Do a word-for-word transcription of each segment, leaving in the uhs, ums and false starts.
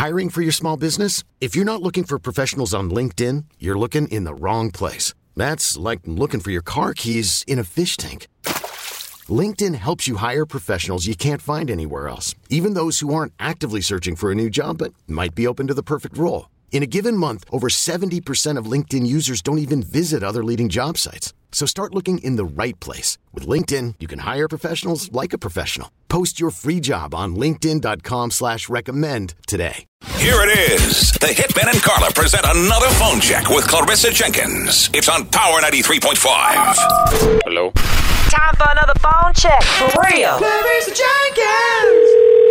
Hiring for your small business? If you're not looking for professionals on LinkedIn, you're looking in the wrong place. That's like looking for your car keys in a fish tank. LinkedIn helps you hire professionals you can't find anywhere else, even those who aren't actively searching for a new job but might be open to the perfect role. In a given month, over seventy percent of LinkedIn users don't even visit other leading job sites. So start looking in the right place. With LinkedIn, you can hire professionals like a professional. Post your free job on linkedin.com slash recommend today. Here it is. The Hitman and Carla present another phone check with Clarissa Jenkins. It's on Power ninety-three point five. Hello? Time for another phone check. For real. Clarissa Jenkins.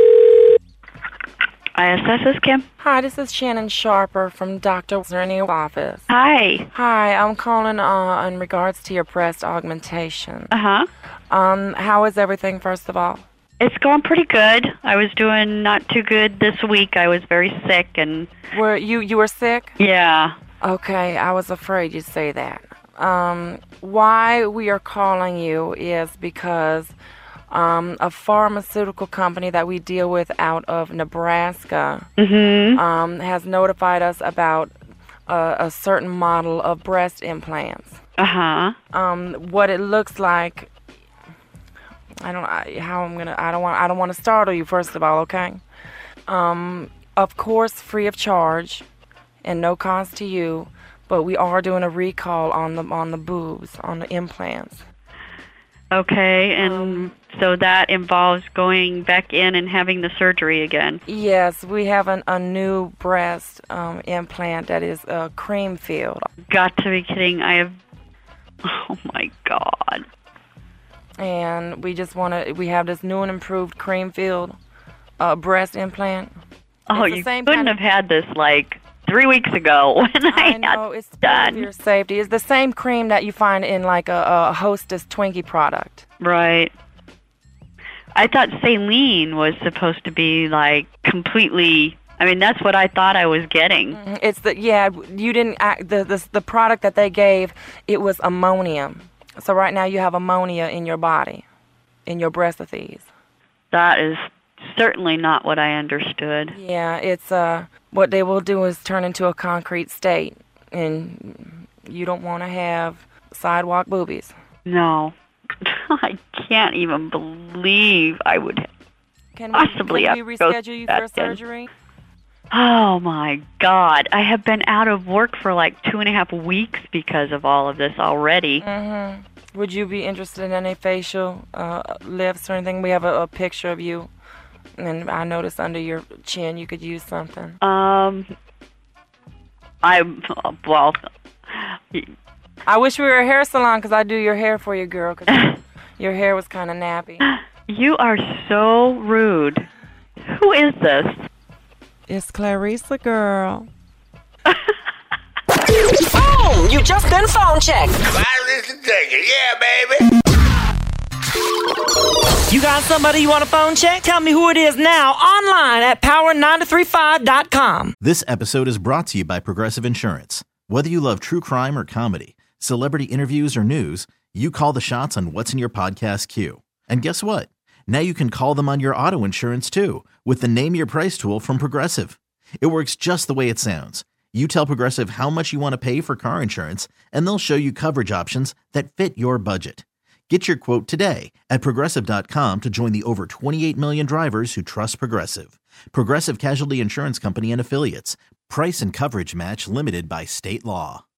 I S S is Kim. Hi, this is Shannon Sharper from Doctor Zerni's office. Hi. Hi, I'm calling uh, in regards to your breast augmentation. Uh-huh. Um, how is everything, first of all? It's going pretty good. I was doing not too good this week. I was very sick and... Were you, you were sick? Yeah. Okay, I was afraid you'd say that. Um, why we are calling you is because... Um, a pharmaceutical company that we deal with out of Nebraska mm-hmm. um, has notified us about a, a certain model of breast implants. Uh-huh. Um, what it looks like, I don't know how I'm gonna. I don't want. I don't want to startle you. First of all, okay. Um, of course, free of charge, and no cost to you. But we are doing a recall on the on the boobs, on the implants. Okay, and um, so that involves going back in and having the surgery again. Yes, we have an, a new breast um, implant that is uh, cream filled. Got to be kidding. I have... Oh, my God. And we just want to... We have this new and improved cream filled uh, breast implant. Oh, you couldn't have had this, like... Three weeks ago when I, I know, had it's done. For your safety. It's the same cream that you find in like a, a Hostess Twinkie product. Right. I thought saline was supposed to be like completely. I mean, that's what I thought I was getting. Mm-hmm. It's the yeah. You didn't act, the the the product that they gave. It was ammonium. So right now you have ammonia in your body, in your breasties. That is certainly not what I understood. Yeah, it's uh. What they will do is turn into a concrete state, and you don't want to have sidewalk boobies. No. I can't even believe I would can possibly we, can have we to go reschedule you for surgery? Oh, my God. I have been out of work for like two and a half weeks because of all of this already. Mm-hmm. Would you be interested in any facial uh, lifts or anything? We have a, a picture of you. And I noticed under your chin you could use something. Um, I, well... I wish we were a hair salon because I do your hair for you, girl, because your hair was kind of nappy. You are so rude. Who is this? It's Clarissa, girl. Boom! You just been phone checked. Clarissa Jenkins, yeah, baby. You got somebody you want a phone check? Tell me who it is now online at power nine three five dot com. This episode is brought to you by Progressive Insurance. Whether you love true crime or comedy, celebrity interviews or news, you call the shots on what's in your podcast queue. And guess what? Now you can call them on your auto insurance too with the Name Your Price tool from Progressive. It works just the way it sounds. You tell Progressive how much you want to pay for car insurance, and they'll show you coverage options that fit your budget. Get your quote today at Progressive dot com to join the over twenty-eight million drivers who trust Progressive. Progressive Casualty Insurance Company and Affiliates. Price and coverage match limited by state law.